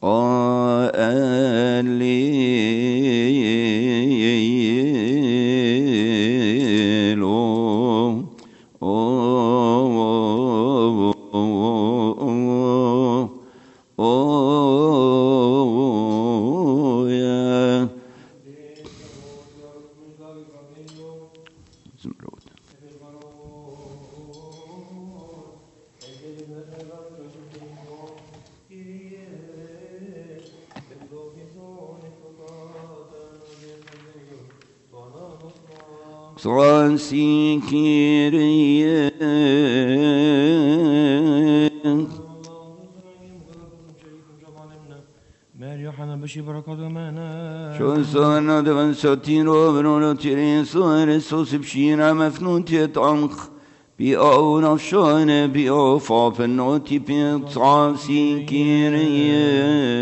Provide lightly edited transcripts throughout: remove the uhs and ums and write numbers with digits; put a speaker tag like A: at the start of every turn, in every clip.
A: Transi Kyrie. شوسونا دفن سوتيرو برونو تيريسو رسوس بشينا مفنوتيت عنخ بيو نفشون بيو فافنوتي بيترانسي كيريه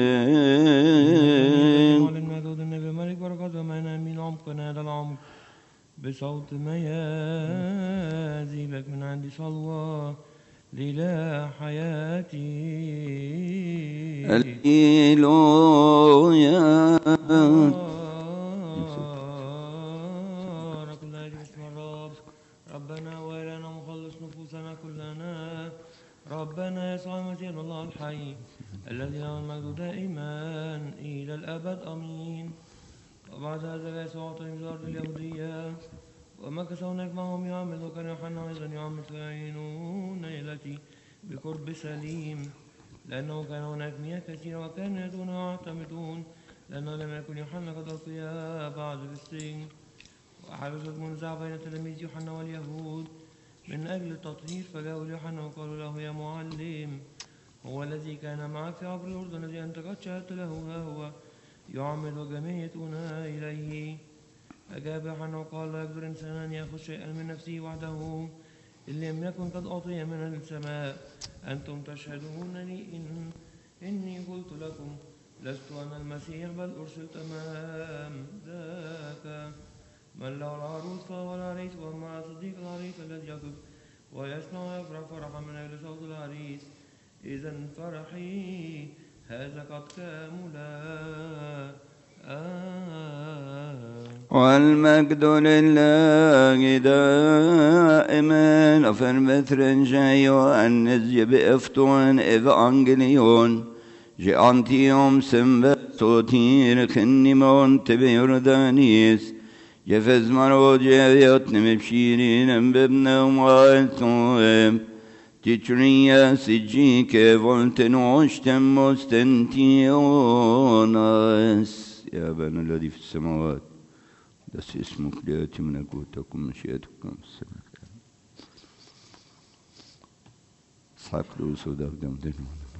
B: بصوت ما يزيلك من عندي صلوة لإله حياتي.
A: هللويا.
B: كل هذه باسم الرب ربنا وإلهنا مخلص نفوسنا كلنا ربنا يسوع المسيح الله الحي الذي له المجد دائما إلى الأبد آمين. وبعد هذا يسوع طريق الأرض اليهودية ومكث هناك معهم يعمل وكان يوحنا أيضا يعمل في عينون التي بقرب سليم لأنه كان هناك مياه كثيرة وكانوا يدون ويعتمدون لأنه لم يكن يوحنا قد ألقي بعد في السجن. وحدثت منازعة بين تلاميذ يوحنا واليهود من أجل التطهير فجاءوا ليوحنا وقالوا له يا معلم هو الذي كان معك في عبر الأردن الذي أنت قد شاهدت له ها هو يعمل وجميعنا إليه. أجاب يوحنا وقال لا يقدر إنسان أن يأخذ شيئا من نفسه وحده إن لم يكن قد أعطي من السماء. أنتم تشهدون لي إني قلت لكم لست أنا المسيح بل أرسلت أمام ذاك. من له العروس فهو العريس وأما صديق العريس الذي يقف ويسمع ويفرح فرحا من أجل صوت العريس إذا فرحي هذا قد كامل.
A: والمجد لله دائما في المثل جايو أن نزيب إفتون إفانجليون جانتيوم سنبتوتير خنمون تبيردانيس جفز مرو جايوت نمبشيرين ببنهم وعلتهم تتريا سجيك فولتنوشتم مستنتيوناس. يا أبانا الذي في السماوات قدس اسمك ليأتي ملكوتك ومشيئتك كما في السماء. صحاب الوسود أقدم دينهم.